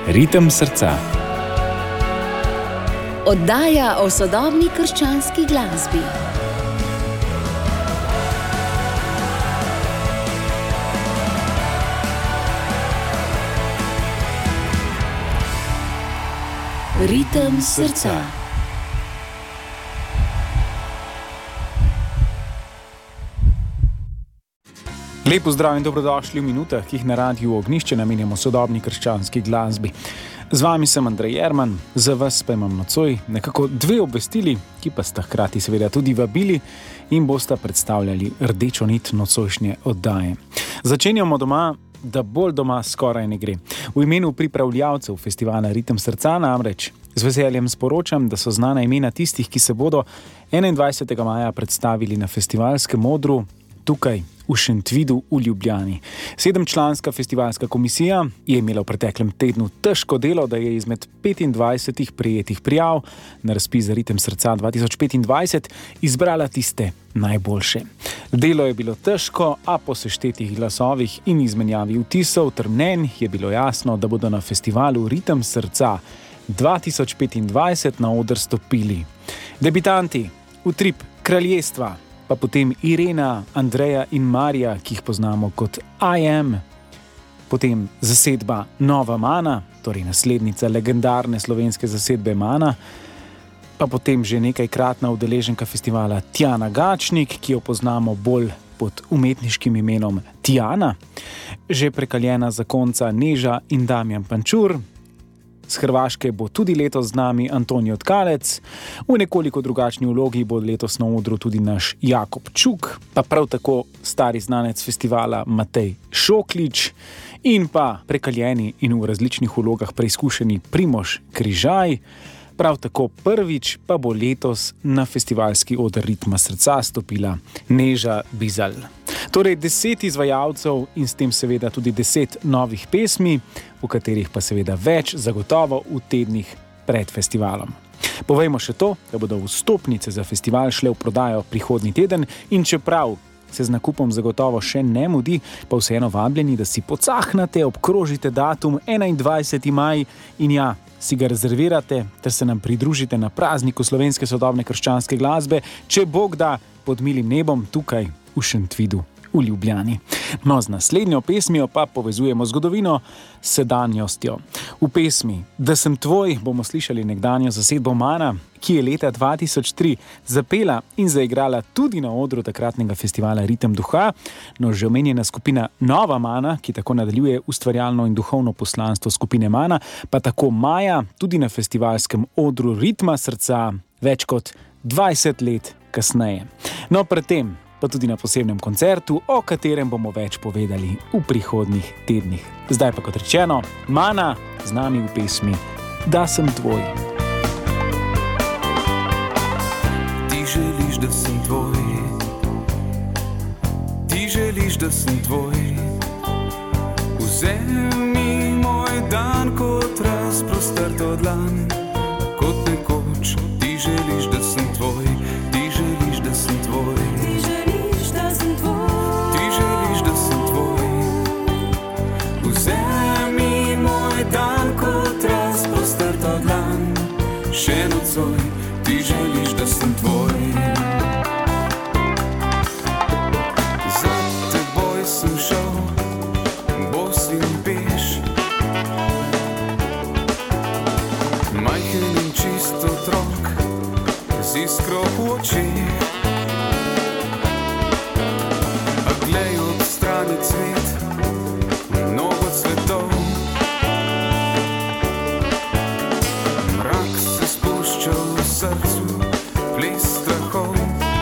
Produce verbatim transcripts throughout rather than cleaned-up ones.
Ritem srca. Oddaja o sodobni krščanski glasbi. Ritem srca. Lep pozdrav in dobrodošli v minutah, ki jih na Radiu Ognjišče namenjamo sodobni krščanski glasbi. Z vami sem Andrej Jerman, za vas pa imam nocoj nekako dve obvestili, ki pa sta hkrati seveda tudi vabili in bosta predstavljali rdečo nit nocojšnje oddaje. Začenjamo doma, da bolj doma skoraj ne gre. V imenu pripravljavcev festivala Ritem srca namreč z veseljem sporočam, da so znana imena tistih, ki se bodo enaindvajsetega maja predstavili na festivalskem odru tukaj v Šentvidu v Ljubljani. Sedemčlanska festivalska komisija je imela v preteklem tednu težko delo, da je izmed petindvajsetih prejetih prijav na razpis za Ritem srca dva tisoč petindvajset izbrala tiste najboljše. Delo je bilo težko, a po seštetih glasovih in izmenjavi vtisov ter mnenj je bilo jasno, da bodo na festivalu Ritem srca dva tisoč petindvajset na oder stopili debitanti Utrip kraljestva, pa potem Irena, Andreja in Marija, ki jih poznamo kot I Am, potem zasedba Nova Mana, torej naslednica legendarne slovenske zasedbe Mana, pa potem že nekajkratna udeleženka festivala Tjana Gačnik, ki jo poznamo bolj pod umetniškim imenom Tjana, že prekaljena zakonca Neža in Damjan Pančur. Z Hrvaške bo tudi letos z nami Antonijo Tkalec, v nekoliko drugačni vlogi bo letos na odru tudi naš Jakob Čuk, pa prav tako stari znanec festivala Matej Šoklič in pa prekaljeni in v različnih vlogah preizkušeni Primož Križaj. Prav tako prvič pa bo letos na festivalski oder Ritma srca stopila Neža Bizal. Torej deset izvajalcev in s tem seveda tudi deset novih pesmi, v katerih pa seveda več zagotovo v tednih pred festivalom. Povejmo še to, da bodo vstopnice za festival šle v prodajo prihodnji teden in čeprav se z nakupom zagotovo še ne mudi, pa vseeno vabljeni, da si pocahnate, obkrožite datum enaindvajseti maj in ja, si ga rezervirate ter se nam pridružite na prazniku slovenske sodobne krščanske glasbe, če Bog da, pod milim nebom tukaj v Šentvidu v Ljubljani. No, z naslednjo pesmijo pa povezujemo zgodovino s sedanjostjo. V pesmi Da sem tvoj bomo slišali nekdanjo zasedbo Mana, ki je leta dva tisoč tri zapela in zaigrala tudi na odru takratnega festivala Ritem duha. No, že omenjena skupina Nova Mana, ki tako nadaljuje ustvarjalno in duhovno poslanstvo skupine Mana, pa tako maja tudi na festivalskem odru Ritma srca več kot dvajset let kasneje. No, predtem pa tudi na posebnem koncertu, o katerem bomo več povedali v prihodnjih tednih. Zdaj pa kot rečeno, Mana z nami v pesmi Da sem tvoj. Ti želiš, da sem tvoj. Ti želiš, da sem tvoj. Vzemi moj dan kot razprostrto dlan, kot nekoč. Ti želiš, da sem tvoj. Ti želiš, da sem tvoj. Vzemi moj dan kot razprostrto dlan, še nocoj, ti želiš, da sem tvoj. Za teboj sem šel, bos in peš, majhen in čist otrok, z iskro v očeh. A glej od strani cvet, mnogo cvetov, mrak se spušča v srcu, ples strahov.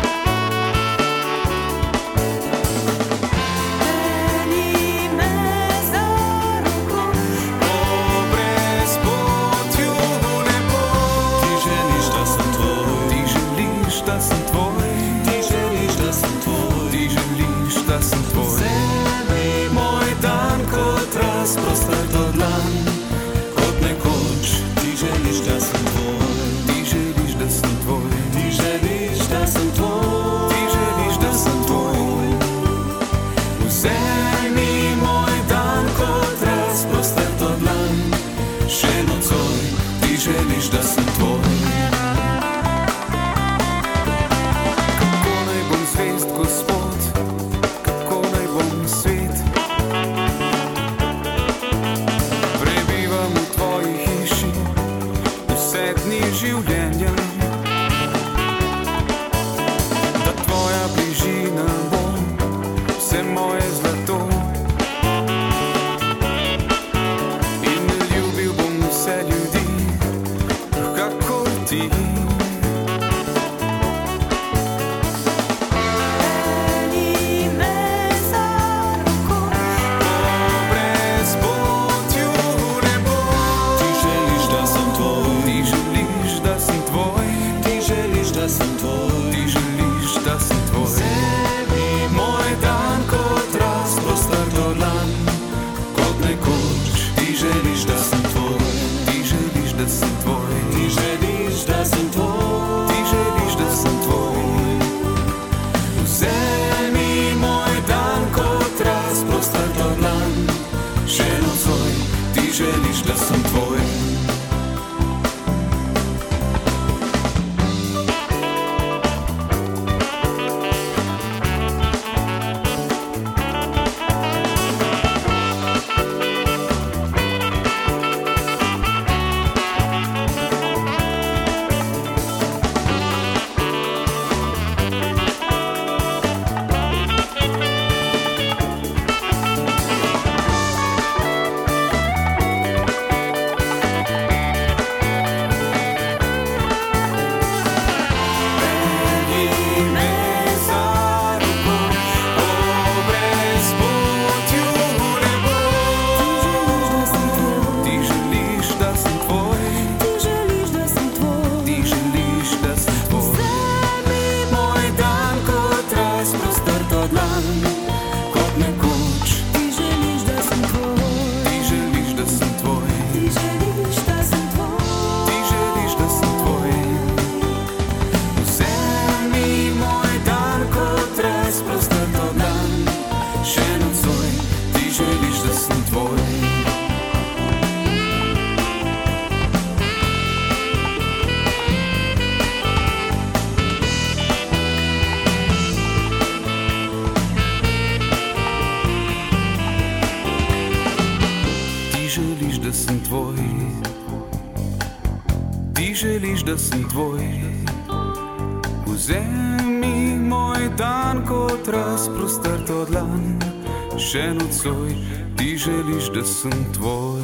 Peni me za roko po brezpotju v nebo. Ti želiš, da sem tvoj. Ti želiš, da sem tvoj. Ti želiš, da sem tvoj. Ti želiš, da sem tvoj. Vzemi moj dan kot razprostrto dlan, kot nekoč. Ti želiš, da sem tvoj. Ti želiš, da sem tvoj. Ti želiš, da sem tvoj. Ti želiš, da sem tvoj. Vzemi moj dan kot razprostrto dlan, še dlan, kot nekoč. Ti želiš, da sem tvoj, ti želiš, da sem tvoj, ti želiš, da sem tvoj, ti želiš, da sem tvoj. Vzemi moj dan kot razprostrto dlan, še nocoj, ti želiš, da sem tvoj. Da sem tvoj, vzemi moj dan kot razprostrto dlan, še nocoj, ti želiš, da sem tvoj.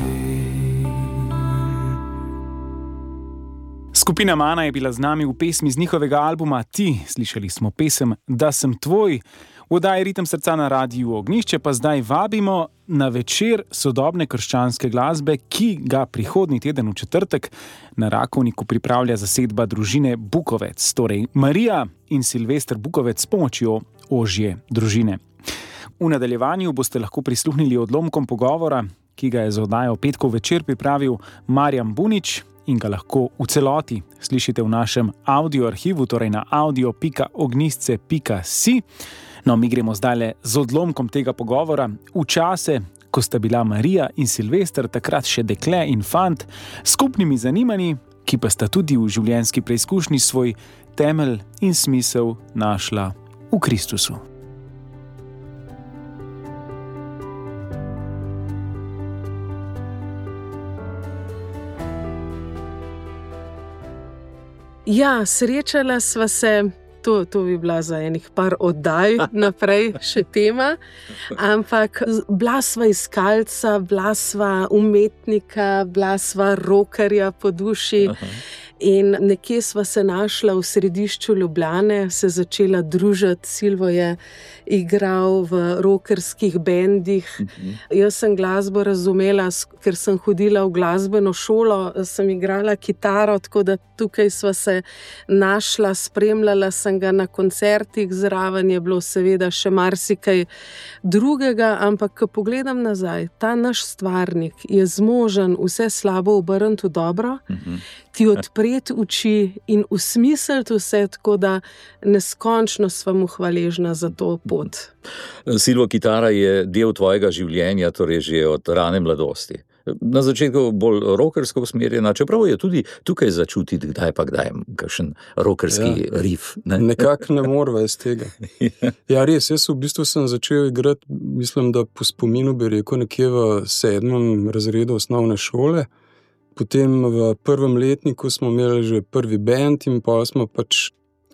Skupina Mana je bila z nami v pesmi z njihovega albuma Ti. Slišali smo pesem Da sem tvoj. V oddaji Ritem srca na Radiu Ognišče pa zdaj vabimo na večer sodobne krščanske glasbe, ki ga prihodnji teden v četrtek na Rakovniku pripravlja zasedba družine Bukovec, torej Marija in Silvester Bukovec s pomočjo ožje družine. V nadaljevanju boste lahko prisluhnili odlomkom pogovora, ki ga je za oddajo Petkov večer pripravil Marjan Bunič in ga lahko v celoti slišite v našem audio arhivu, torej na audio pika ognisce pika si. No, mi gremo zdaj z odlomkom tega pogovora v čase, ko sta bila Marija in Silvester takrat še dekle in fant, skupnimi zanimanji, ki pa sta tudi v življenjski preizkušnji svoj temelj in smisel našla v Kristusu. Ja, srečala sva se. To, to bi bila za enih par oddaj naprej še tema, ampak bila sva iskalca, bila sva umetnika, bila sva rokerja po duši. Aha. In nekje sva se našla v središču Ljubljane, se začela družiti. Silvo je igral v rokerskih bendih. Uh-huh. Jaz sem glasbo razumela, ker sem hodila v glasbeno šolo, sem igrala kitaro, tako da tukaj sva se našla, spremljala sem ga na koncertih, zraven je bilo seveda še marsikaj drugega, ampak ko pogledam nazaj, ta naš stvarnik je zmožen vse slabo obrniti v dobro, uh-huh. ti odpreti oči in usmisliti vse, tako da neskončno sva mu hvaležna za to pot. Silvo, kitara je del tvojega življenja, torej že od rane mladosti. Na začetku bolj rokersko usmerjena, čeprav je tudi tukaj začutiti, kdaj pa kdaj kakšen rokerski ja. Riff. Ne? Nekako ne morva iz tega. Ja, res, jaz v bistvu sem začel igrati, mislim, da po spominu bi rekel nekje v sedmem razredu osnovne šole. Potem v prvem letniku smo imeli že prvi band in pa smo pač,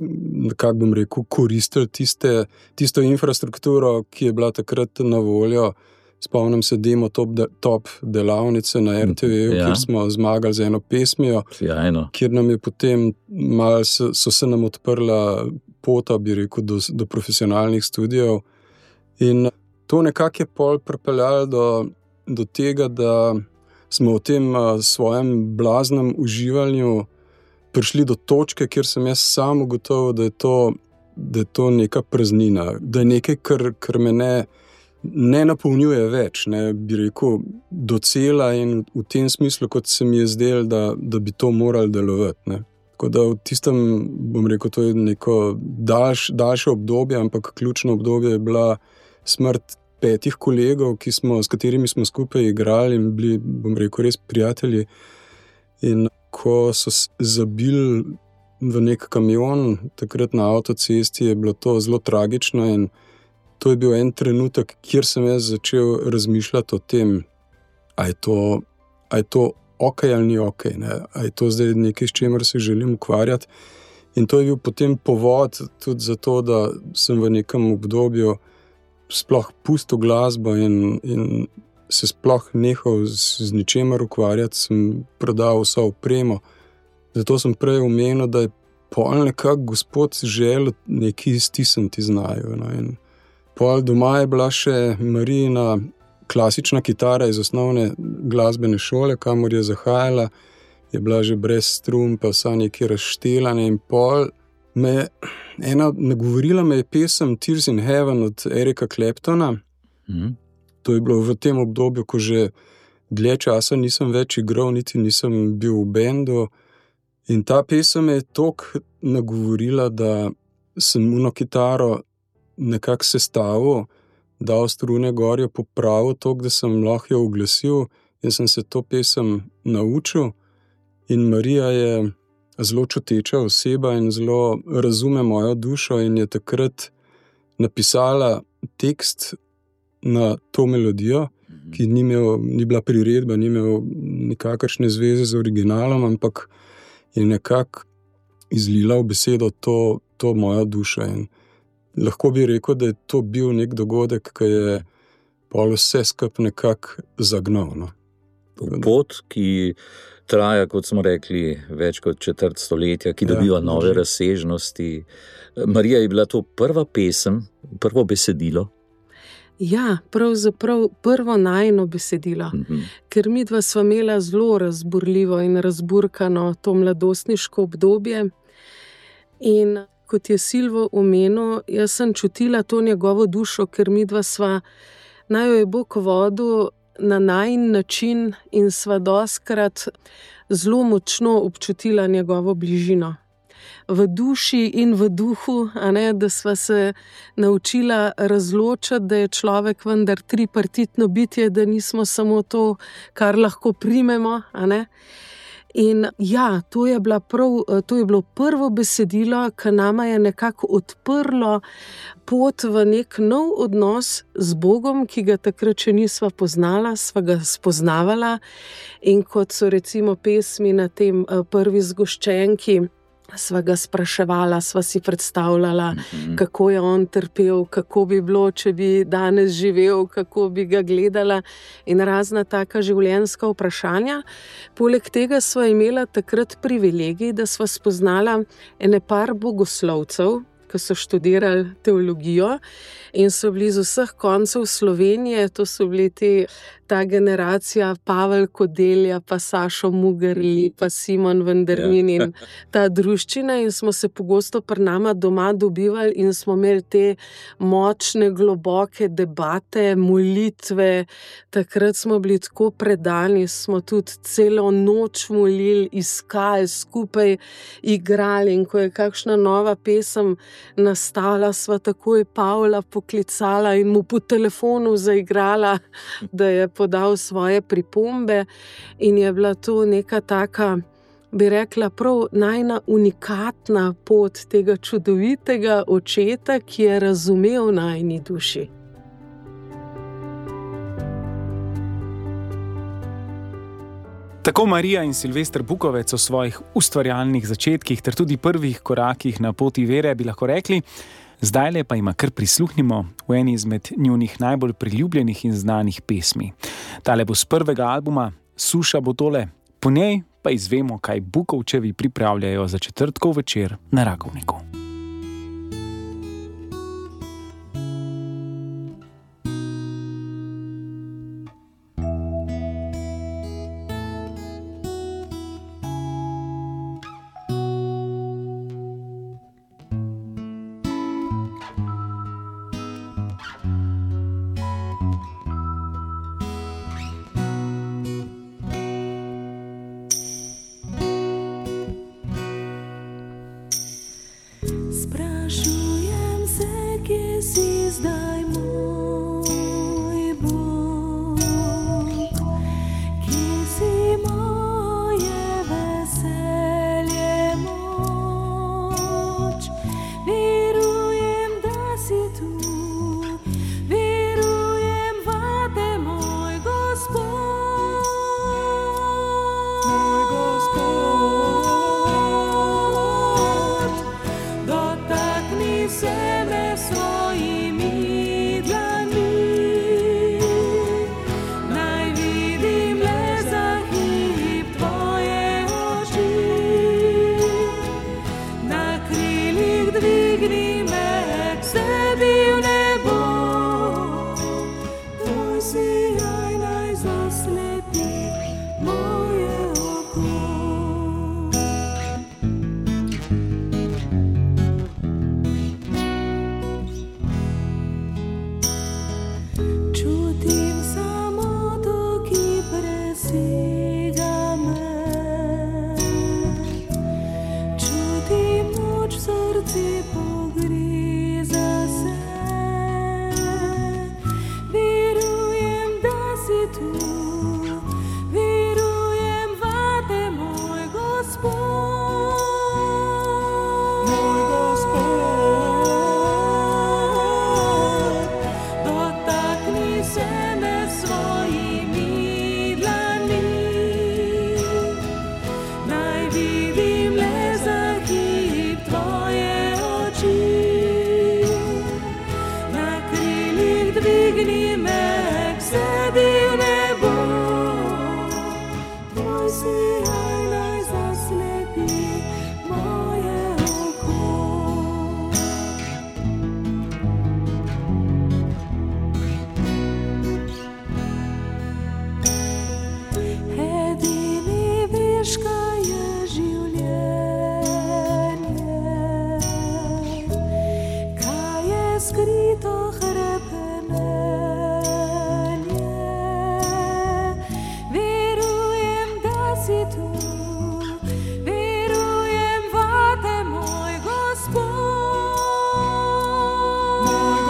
kako bom rekel, koristili tiste, tisto infrastrukturo, ki je bila takrat na voljo. Spomnim se demo top, de, top delavnice na er te ve, ja. Kjer smo zmagali z eno pesmijo, Sjajno. Kjer nam je potem malo so, so se nam odprla pota, bi rekel, do, do profesionalnih studijev. In to nekako je pol pripeljalo do, do tega, da smo v tem svojem blaznem uživanju prišli do točke, kjer sem jaz sam ugotovil, da je to, da je to neka praznina, da je nekaj, kar, kar me ne ne napolnjuje več, ne, bi rekel, docela in v tem smislu, kot se mi je zdelo, da, da bi to morali delovati. Ne. Tako da v tistem, bom rekel, to je neko daljš, daljše obdobje, ampak ključno obdobje je bila smrt petih kolegov, ki smo, s katerimi smo skupaj igrali in bili, bom rekel, res prijatelji. In ko so zabili v nek kamion, takrat na avtocesti, je bilo to zelo tragično in to je bil en trenutek, kjer sem jaz začel razmišljati o tem, a je to, a je to ok ali ni ok, ne? A je to zdaj nekaj, s čemer se želim ukvarjati. In to je bil potem povod tudi zato, da sem v nekem obdobju sploh pustil glasbo in, in se sploh nehal z, z ničemer ukvarjati, sem prodal vso opremo. Zato sem prej omenil, da je pol nekako Gospod želel nekaj stisniti z naju. No? In pol doma je bila še Marijina klasična kitara iz osnovne glasbene šole, kamor je zahajala, je bila že brez strun, pa vsa nekaj razštelane in pol me, ena, nagovorila me je pesem Tears in Heaven od Erika Claptona. Mhm. To je bilo v tem obdobju, ko že dlje časa nisem več igral, niti nisem bil v bendu. In ta pesem me je toliko nagovorila, da sem uno kitaro nekako sestavil, dal strune gor, jo popravil toliko, da sem lahko jo uglasil in sem se to pesem naučil. In Marija je zelo čuteča oseba in zelo razume mojo dušo in je takrat napisala tekst na to melodijo, ki ni, imel, ni bila priredba, ni imel nikakršne zveze z originalom, ampak je nekako izlila v besedo to, to mojo dušo. In lahko bi rekel, da je to bil nek dogodek, ki je pol vse skup nekako zagnal. No. Pot, ki traja, kot smo rekli, več kot četrt stoletja, ki dobiva ja, nove razsežnosti. Marija, je bila to prva pesem, prvo besedilo? Ja, pravzaprav prvo najino besedilo, mm-hmm. ker midva sva imela zelo razburljivo in razburkano to mladostniško obdobje. In kot je Silvo omenil, jaz sem čutila to njegovo dušo, ker midva sva, naj jo je Bog vodil na najin način in sva doskrat zelo močno občutila njegovo bližino. V duši in v duhu, a ne, da sva se naučila razločati, da je človek vendar tripartitno bitje, da nismo samo to, kar lahko primemo, a ne. In ja, to je, bila prav, to je bilo prvo besedilo, ki nama je nekako odprlo pot v nek nov odnos z Bogom, ki ga takrat še nisva poznala, sva ga spoznavala. In kot so recimo pesmi na tem prvi zgoščenki, sva ga spraševala, sva si predstavljala, mm-hmm. kako je on trpel, kako bi bilo, če bi danes živel, kako bi ga gledala in razna taka življenjska vprašanja. Poleg tega sva imela takrat privilegij, da sva spoznala ene par bogoslovcev, ki so študirali teologijo in so bili z vseh koncev Slovenije, to so bili te, ta generacija Pavel Kodelja, pa Sašo Mugerli, pa Simon Vendermin in ta druščina in smo se pogosto pri nama doma dobivali in smo imeli te močne, globoke debate, molitve. Takrat smo bili tako predani, smo tudi celo noč molili, iskali, skupaj igrali in ko je kakšna nova pesem nastala, sva takoj Pavla poklicala in mu po telefonu zaigrala, da je podal svoje pripombe in je bila to neka taka, bi rekla, prav najna unikatna pot tega čudovitega očeta, ki je razumel najini duši. Tako Marija in Silvester Bukovec o svojih ustvarjalnih začetkih ter tudi prvih korakih na poti vere bi lahko rekli. Zdajle pa ima kar prisluhnimo v eni izmed njunih najbolj priljubljenih in znanih pesmi. Tale bo z prvega albuma, Suša bo tole, po njej pa izvemo, kaj Bukovčevi pripravljajo za četrtkov večer na Rakovniku. svojimi dlanmi. Naj vidim le za hip tvoje oči. Na krilih dvigni me k sebi v nebo. Tvoj sijaj naj zaslepi moje oko. Edini veš, kaj je življenje, kaj je skrito hrepenenje. Verujem, da si tu, verujem vate, moj Gospod. Moj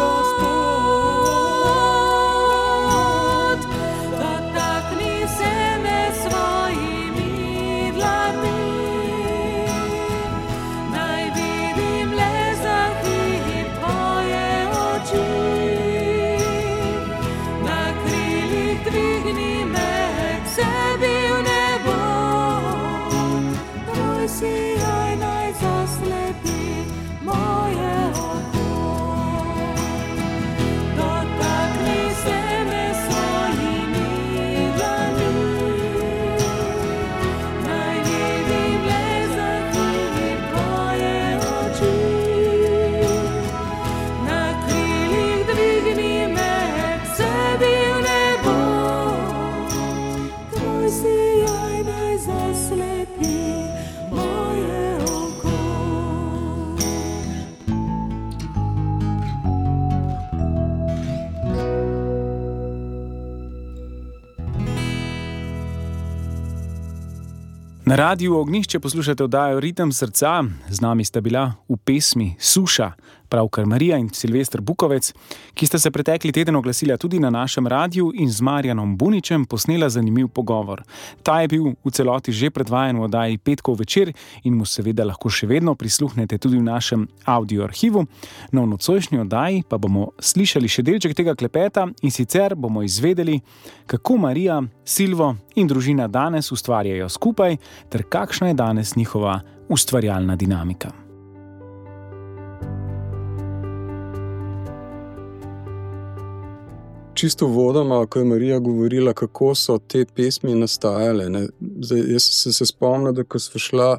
Gospod, dotakni se me svojimi dlanmi. Naj vidim le za hip tvoje oči. Na krilih dvigni me k sebi v nebo. Tvoj sijaj naj zaslepi moje oko. Dotakni se me svojimi dlanmi. Naj vidim le za hip tvoje oči. Na krilih dvigni me k sebi v nebo. Tvoj sijaj naj zaslepi moje oko. Na Radiu Ognjišče poslušate oddajo Ritem srca. Z nami sta bila v pesmi Suša pravkar Marija in Silvester Bukovec, ki sta se pretekli teden oglasila tudi na našem radiju in z Marjanom Buničem posnela zanimiv pogovor. Ta je bil v celoti že predvajan v oddaji Petkov večer in mu seveda lahko še vedno prisluhnete tudi v našem audio arhivu. No, v nocojšnji oddaji pa bomo slišali še delček tega klepeta in sicer bomo izvedeli, kako Marija, Silvo in družina danes ustvarjajo skupaj ter kakšna je danes njihova ustvarjalna dinamika. Čisto vodoma, ko je Marija govorila, kako so te pesmi nastajale. Ne. Zdaj, jaz sem se spomnil, da ko sva šla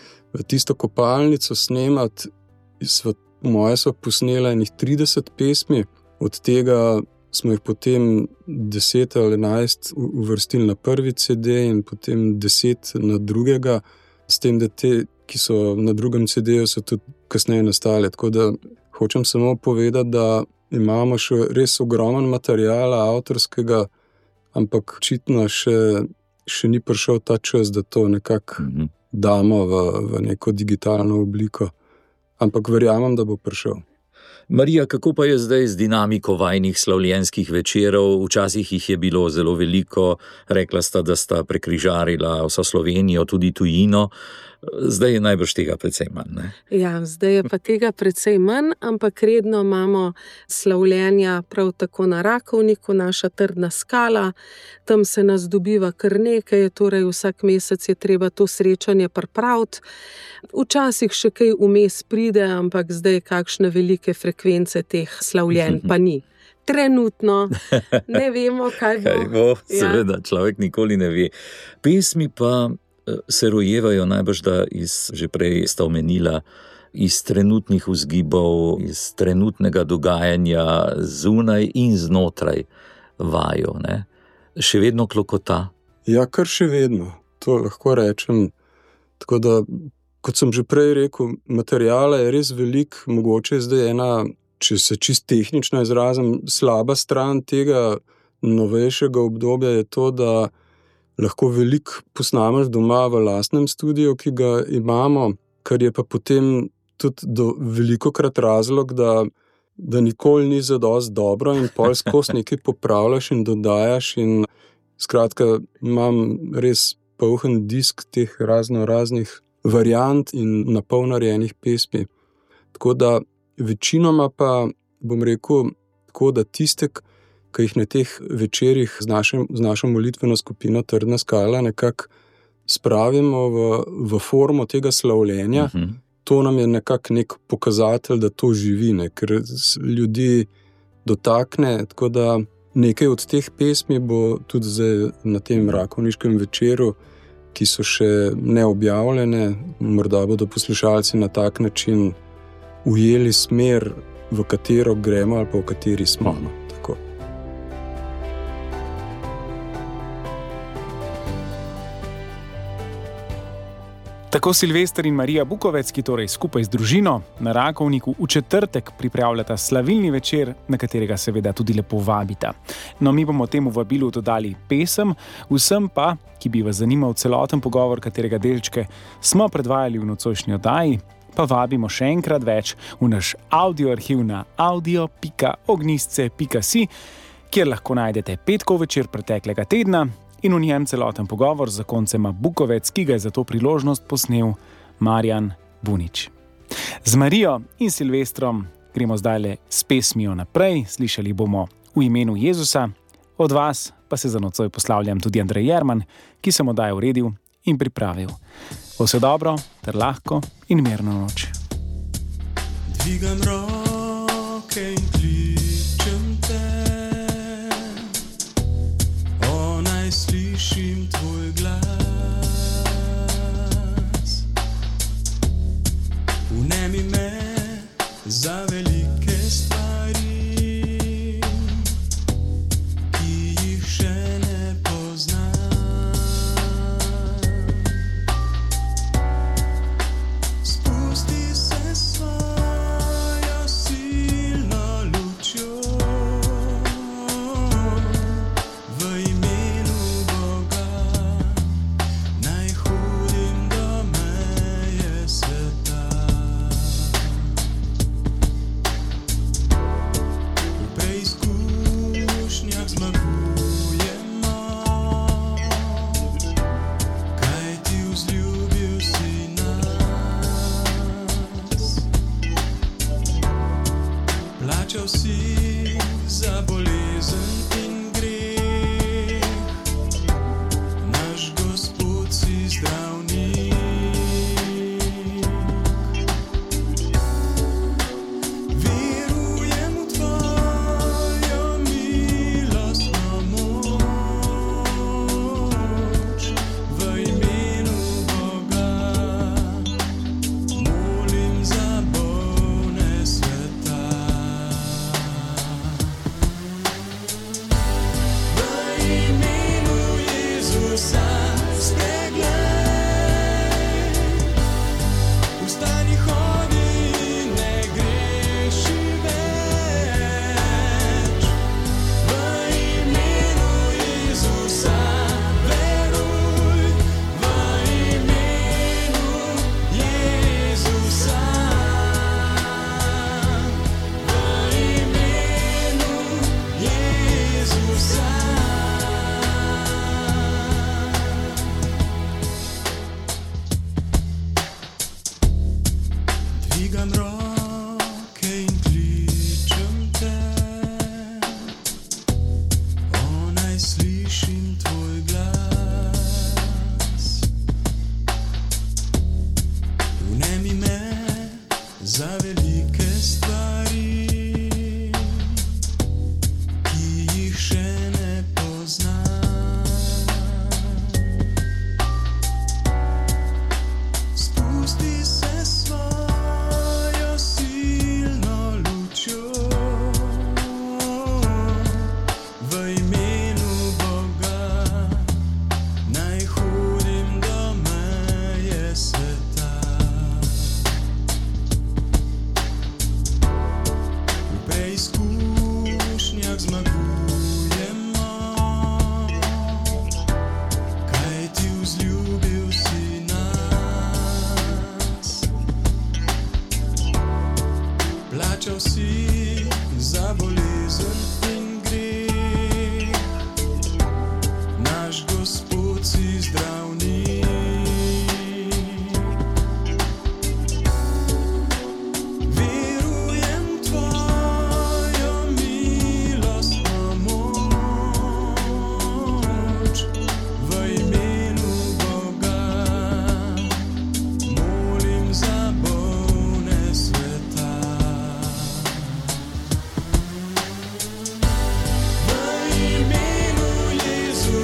v tisto kopalnico snemat, sva, moje sva posnela enih trideset pesmi, od tega smo jih potem deset ali enajst uvrstili na prvi C D in potem deset na drugega, s tem, da te, ki so na drugem C D-ju, so tudi kasneje nastale. Tako da hočem samo povedati, da imamo še res ogromen materiala avtorskega, ampak očitno še, še ni prišel ta čas, da to nekako mm-hmm. damo v, v neko digitalno obliko. Ampak verjamem, da bo prišel. Marija, kako pa je zdaj z dinamiko vajnih slavljenskih večerov? Včasih jih je bilo zelo veliko, rekla sta, da sta prekrižarila vso Slovenijo, tudi tujino. Zdaj je najbrž tega precej manj, ne? Ja, zdaj je pa tega precej manj, ampak redno imamo slavljenja prav tako na Rakovniku, naša trdna skala. Tam se nas dobiva kar nekaj, torej vsak mesec je treba to srečanje pripraviti. Včasih še kaj vmes pride, ampak zdaj kakšne velike frekvence teh slavljenj pa ni. Trenutno ne vemo, kaj bo. Kaj bo, seveda, ja. Človek nikoli ne ve. Pesmi pa se rojevajo najbrž, da iz, že prej sta omenila, iz trenutnih vzgibov, iz trenutnega dogajanja zunaj in znotraj vaju, ne? Še vedno klokota? Ja, kar še vedno, to lahko rečem. Tako da, kot sem že prej rekel, materijala je res veliko, mogoče je zdaj ena, če se čist tehnično izrazim, slaba stran tega novejšega obdobja je to, da lahko veliko posnameš doma v lastnem studiu, ki ga imamo, kar je pa potem tudi do velikokrat razlog, da, da nikoli ni zadosti dobro in pol skozi nekaj popravljaš in dodajaš in skratka imam res poln disk teh razno raznih variant in napol narejenih pesmi. Tako da večinoma pa bom rekel tako, da tiste, ki jih na teh večerjih z, našim, z našo molitveno skupino Trdna skala nekako spravimo v, v formo tega slavljenja. Uh-huh. To nam je nekako nek pokazatelj, da to živi, ne? Ker ljudi dotakne, tako da nekaj od teh pesmi bo tudi zdaj na tem rakovniškem večeru, ki so še neobjavljene, morda bodo poslušalci na tak način ujeli smer, v katero gremo ali pa v kateri smo. No, tako. Tako Silvester in Marija Bukovec, ki torej skupaj z družino na Rakovniku v četrtek pripravljata slavilni večer, na katerega seveda tudi lepo vabita. No, mi bomo temu vabilu dodali pesem, vsem pa, ki bi vas zanimal celoten pogovor, katerega delčke smo predvajali v nocojšnji oddaji, pa vabimo še enkrat več v naš audioarhiv na audio pika ognjisce pika si, kjer lahko najdete petkov večer preteklega tedna in v njem celoten pogovor z zakoncema Bukovec, ki ga je za to priložnost posnel Marjan Bunič. Z Marijo in Silvestrom gremo zdajle s pesmijo naprej, slišali bomo V imenu Jezusa, od vas pa se za nocoj poslavljam tudi Andrej Jerman, ki sem oddajo uredil in pripravil. Vse dobro, ter lahko in mirno noč. Dvigam roke in kličem te, o naj slišim tvoj glas. Vnemi me za velike stvari, ki jih še ne poznam.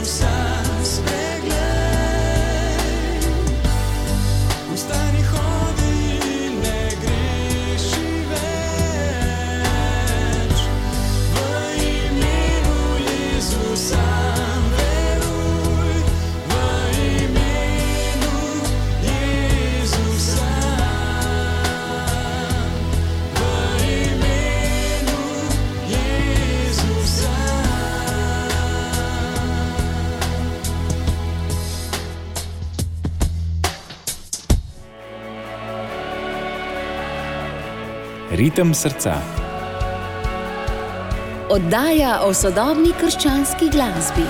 sam spreglej. Vstani, hodi, ne greši več. V imenu Jezusa veruj, v imenu Jezusa. V imenu Jezusa. Ritem srca. Oddaja o sodobni krščanski glasbi.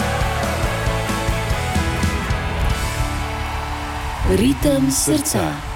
Ritem srca.